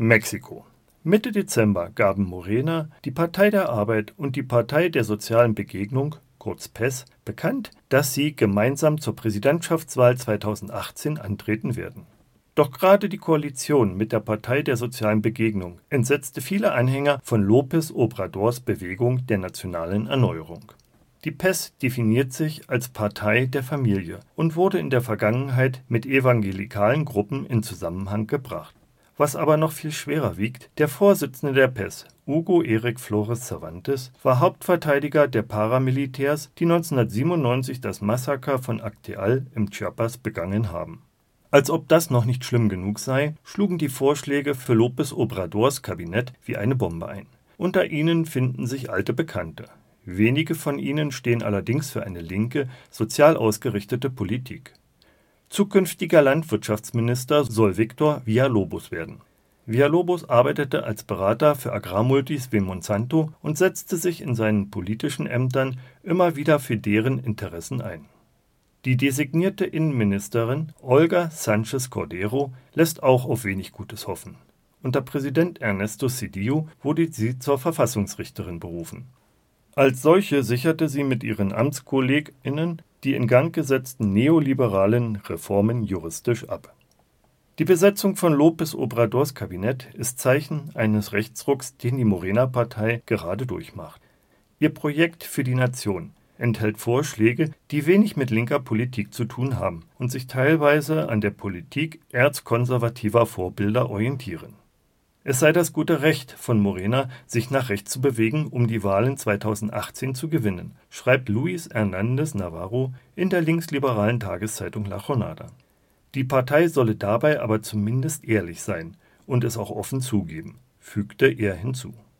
Mexiko. Mitte Dezember gaben Morena, die Partei der Arbeit und die Partei der sozialen Begegnung, kurz PES, bekannt, dass sie gemeinsam zur Präsidentschaftswahl 2018 antreten werden. Doch gerade die Koalition mit der Partei der sozialen Begegnung entsetzte viele Anhänger von López Obradors Bewegung der nationalen Erneuerung. Die PES definiert sich als Partei der Familie und wurde in der Vergangenheit mit evangelikalen Gruppen in Zusammenhang gebracht. Was aber noch viel schwerer wiegt: Der Vorsitzende der PES, Hugo Eric Flores Cervantes, war Hauptverteidiger der Paramilitärs, die 1997 das Massaker von Acteal im Chiapas begangen haben. Als ob das noch nicht schlimm genug sei, schlugen die Vorschläge für López Obradors Kabinett wie eine Bombe ein. Unter ihnen finden sich alte Bekannte. Wenige von ihnen stehen allerdings für eine linke, sozial ausgerichtete Politik. Zukünftiger Landwirtschaftsminister soll Víctor Villalobos werden. Villalobos arbeitete als Berater für Agrarmultis wie Monsanto und setzte sich in seinen politischen Ämtern immer wieder für deren Interessen ein. Die designierte Innenministerin Olga Sánchez Cordero lässt auch auf wenig Gutes hoffen. Unter Präsident Ernesto Zedillo wurde sie zur Verfassungsrichterin berufen. Als solche sicherte sie mit ihren AmtskollegInnen die in Gang gesetzten neoliberalen Reformen juristisch ab. Die Besetzung von López Obradors Kabinett ist Zeichen eines Rechtsrucks, den die Morena-Partei gerade durchmacht. Ihr Projekt für die Nation enthält Vorschläge, die wenig mit linker Politik zu tun haben und sich teilweise an der Politik erzkonservativer Vorbilder orientieren. Es sei das gute Recht von Morena, sich nach rechts zu bewegen, um die Wahlen 2018 zu gewinnen, schreibt Luis Hernández Navarro in der linksliberalen Tageszeitung La Jornada. Die Partei solle dabei aber zumindest ehrlich sein und es auch offen zugeben, fügte er hinzu.